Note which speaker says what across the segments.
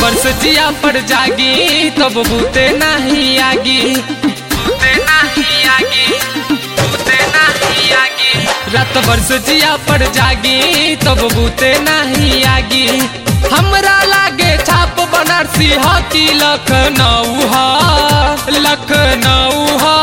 Speaker 1: वर्ष जिया पर जागी तब बूते नहीं आगी, बूते नहीं आगी, बूते नहीं आगी। रात वर्ष जिया पर जागी तब बूते नहीं आगी। हमरा लागे छाप बनारसी ह कि लखनऊ ह, लखनऊ ह,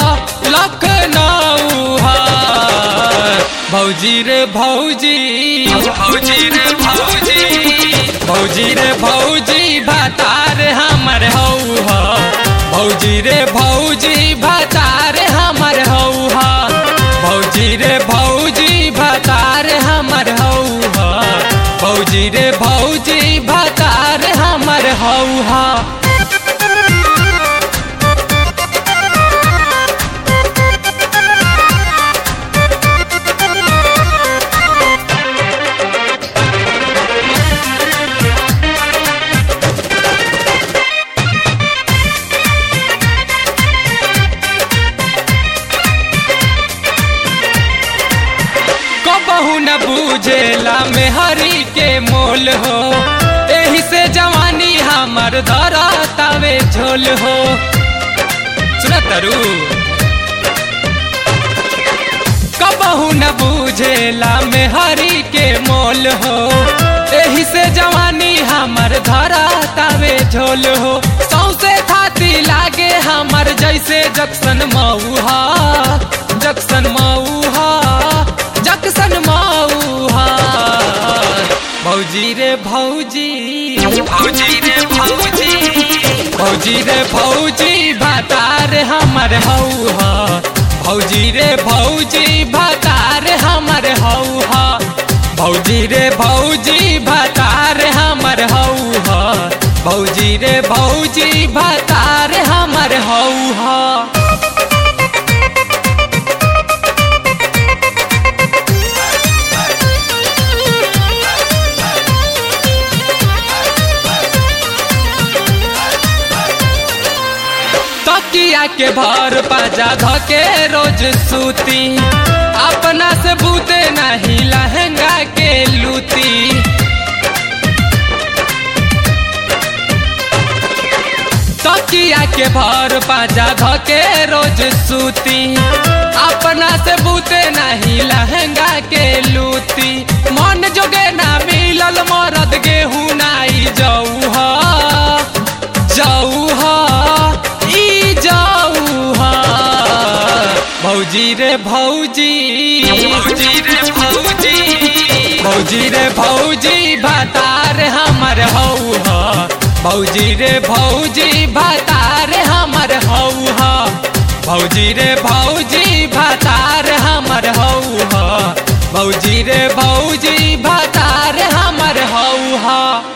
Speaker 1: लखनऊ ह। भौजी रे भौजी, भौजी रे भौजी, भौजी रे भौजी भातार हमर हऊ ह। भौजी रे भौजी भातार हमर हऊ ह। भौजी रे भौजी भातार हमर हऊ ह। भौजी रे भौजी भातार हमर हऊ ह। कहू न बूझेला में हरी के मोल हो, एही से जवानी हमर धरतावे झोल हो। सुना तरु कबहू न बूझेला में हरी के मोल हो, एही से जवानी हमर धरतावे झोल हो। सौसे थाती लागे हमर जैसे जक्सन मऊहा, जक्सन मऊहा, जक्सन मऊहा। भौजी रे भौजी, भौजी रे भौजी, भौजी रे भौजी भातार हमर हऊ ह। भौजी रे भौजी भातार हमर हऊ ह। भौजी रे भौजी भातार हमर हऊ ह। भौजी रे भौजी भातार हमर हऊ ह। तकिया के भर पाजा धके रोज सूती, अपना से बूते नहीं लहंगा के लूती। तकिया के भर पाजा धके रोज सूती, अपना से बूते नहीं लहंगा के लूती। मन जोगे ना मिलल मरद गेहूं नाई जाऊ ह, जाऊ ह, भौजी रे भौजी, भौजी रे भौजी, भौजी रे भौजी भातार हमर हऊ ह। भौजी रे भौजी भातार हमर हऊ ह। भौजी रे भौजी भातार हमर हऊ ह। भौजी रे भौजी भातार हमर हऊ ह।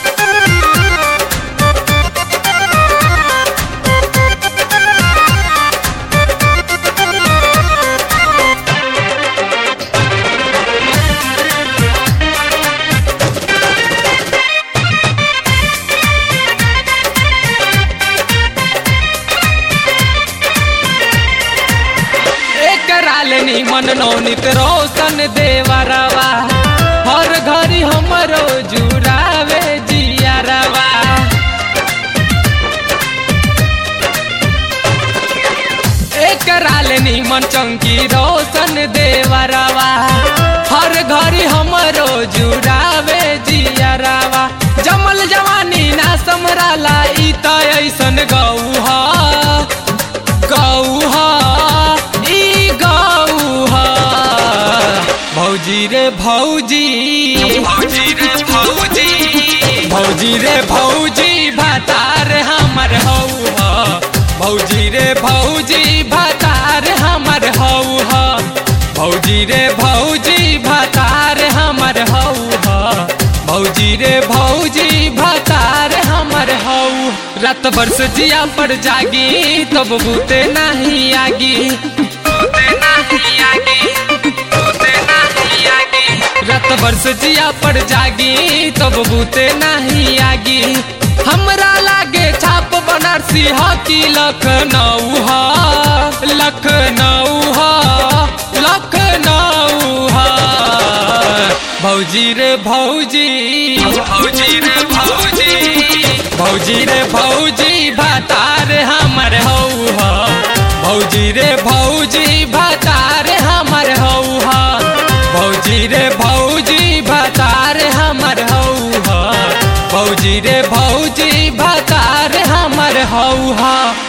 Speaker 1: मन नौनित रोशन देवरवा, हर घड़ी हमरो जुड़ावे जियरवा। एकरा ले निमन चंकी रोशन देवरवा, हर घड़ी हमरो जुड़ावे जियरवा। जमल जवानी ना समराला ई त ऐसन गऊ ह, गऊ ह, भौजी रे भौजी, भौजी रे भौजी, भौजी रे भौजी भातार हमर हऊ ह। भौजी रे भौजी भातार हमर हऊ ह। भौजी रे भौजी भातार हमर हऊ ह। भौजी रे भौजी भातार हमर हऊ। रात वर्ष जिया पर जागी तब बूते नहीं आगी, बूते नहीं आगी, रात वर्ष जिया पर जागी तब बूते नहीं आगी। हमरा लागे छाप बनारसी ह कि लखनऊ ह, लखनऊ ह, लखनऊ ह। भौजी रे भौजी, भौजी रे भौजी, भौजी रे भौजी भातार हमर हौहा भौजी रे भौजी भातार हमर हौहा भौजी रे भौजी भातार हमर हौहा भौजी रे भौजी भातार हमर हौहा।